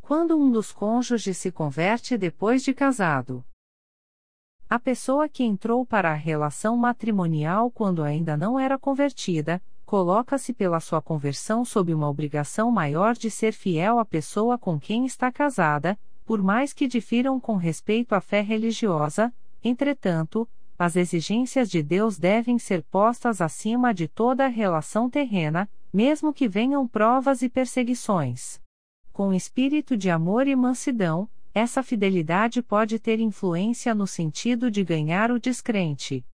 quando um dos cônjuges se converte depois de casado. A pessoa que entrou para a relação matrimonial quando ainda não era convertida, coloca-se pela sua conversão sob uma obrigação maior de ser fiel à pessoa com quem está casada, por mais que difiram com respeito à fé religiosa. Entretanto, as exigências de Deus devem ser postas acima de toda a relação terrena, mesmo que venham provas e perseguições. Com espírito de amor e mansidão, essa fidelidade pode ter influência no sentido de ganhar o descrente.